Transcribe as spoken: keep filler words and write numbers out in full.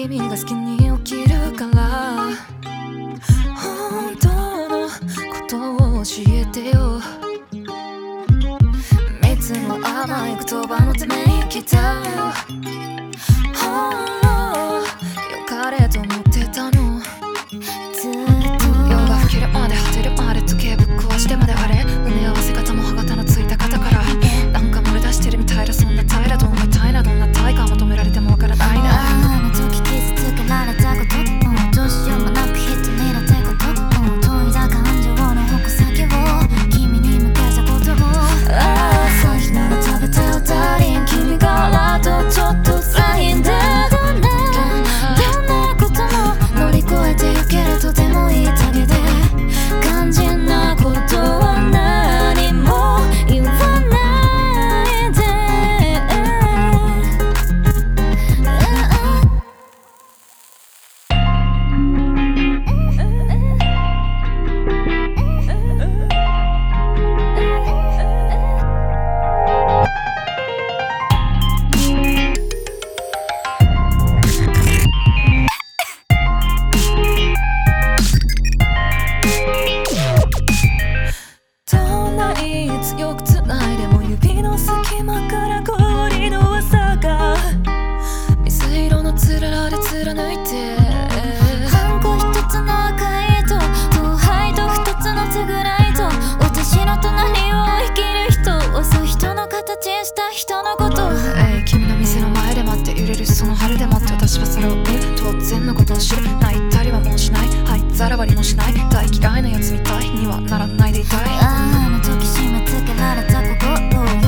君が好きに起きるから本当のことを教えてよ。三つの甘い言葉のため息だよ。良かれと思ってたの。ずっと夜が更けるまで果てるまで時計ぶっ壊してまであれ埋め合わせ方も歯型のついた方からなんか漏れ出してるみたいだ。そんな平らどんなたいなどんな対価求められてもわからないな。 あの時傷つけられたこと、うん、どうしようもなく一人だってこと、うん、研いだ感情の矛先を君に向けたことを朝日なら食べてよダーリン。君からとちょっとサインでどんなどんなことも乗り越えてゆけるとてもいいだけで肝心なことは何も言わないで。 どんなに強く繋いでも指の隙間から氷の朝が水色のつららで貫いてハンコ一つの赤い糸、後輩と二つの手ぐらいと私の隣を生きる人をそう人の形した人のこと。 えい君の店の前で待って揺れるその春で待って私はそれを見る当然のことを知る。泣いたりはもうしない、はいざらばりもしない。大嫌いなやつみたいにはならないでいたい。 あの時締め付けられた心を